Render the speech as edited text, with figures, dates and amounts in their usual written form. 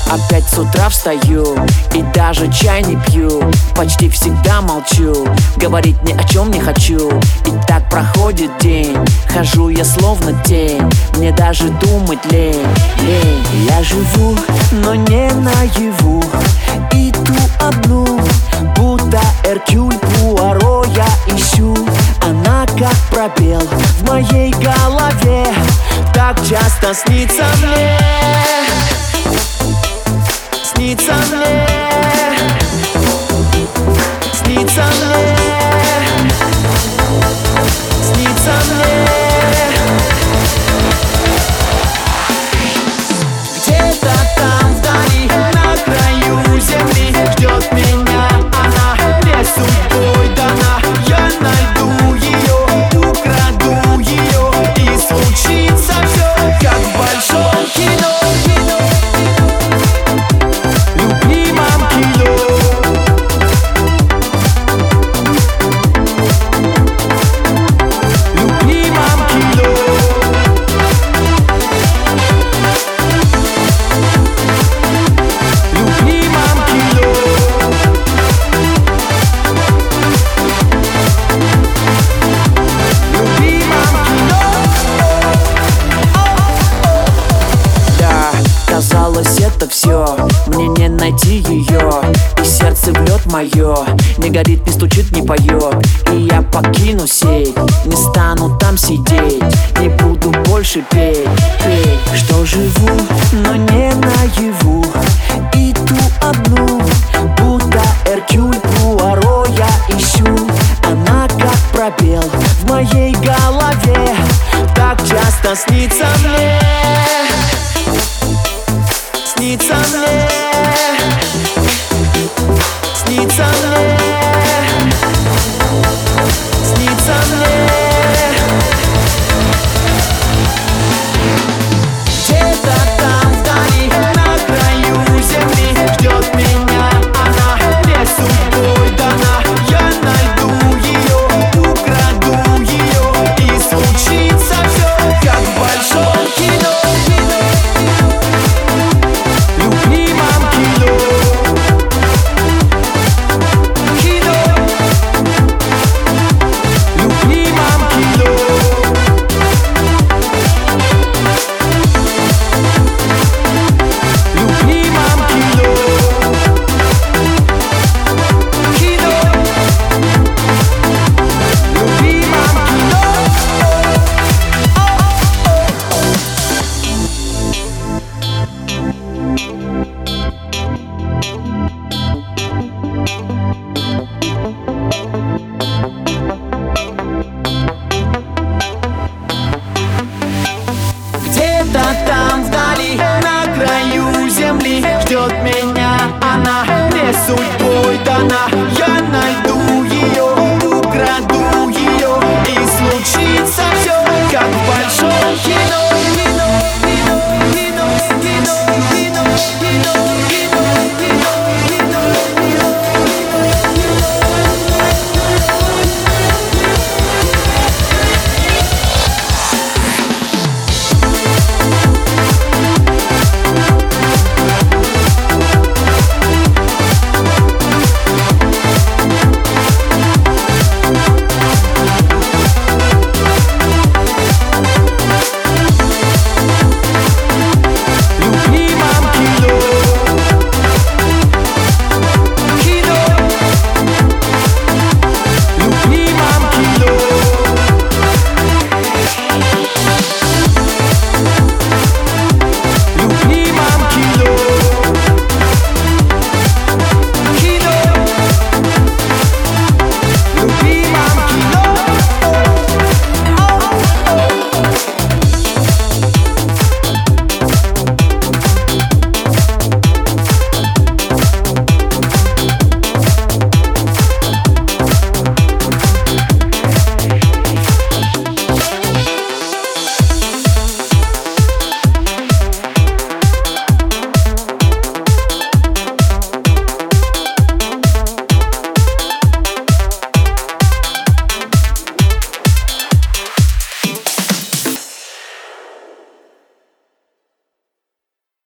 Опять с утра встаю и даже чай не пью. Почти всегда молчу, говорить ни о чем не хочу. И так проходит день, хожу я словно тень. Мне даже думать лень. Я живу, но не наяву, и ту одну, будто Эркюль Пуаро я ищу. Она как пробел в моей голове, так часто снится мне. Снится мне, снится мне, снится мне. Где-то там вдали, на краю земли, ждет меня она, мне судьбой дана. Я найду ее, украду ее, и случится все, как в большом кино. Казалось, это все, мне не найти ее. И сердце в лед мое, не горит, не стучит, не поет. И я покину сеть, не стану там сидеть, не буду больше петь. Что живу, но не наяву, и ту одну, будто Эркюль Пуаро я ищу. Она как пробел в моей голове, так часто снится мне. Снится мне, снится мне.